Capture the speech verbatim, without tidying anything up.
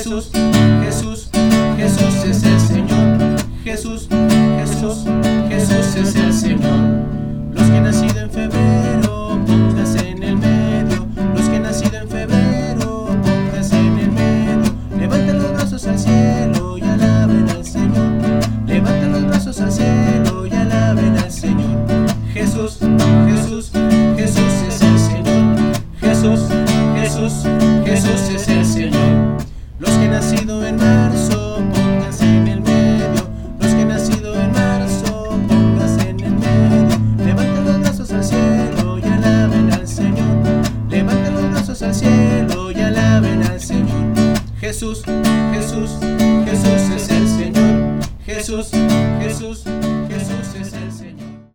Jesús, Jesús, Jesús es el Señor. Jesús, Jesús, Jesús es el Señor. Los que han nacido en febrero, póngase en el medio. Los que han nacido en febrero, póngase en el medio. Levanten los brazos al cielo y alaben al Señor. Levanten los brazos al cielo y alaben al Señor. Jesús, Jesús, Jesús es el Señor. Jesús, Jesús, Jesús es el Señor. Los que han nacido en marzo, pónganse en el medio. Los que han nacido en marzo, pónganse en el medio. Levanten los brazos al cielo y alaben al Señor. Levanten los brazos al cielo y alaben al Señor. Jesús, Jesús, Jesús es el Señor. Jesús, Jesús, Jesús es el Señor.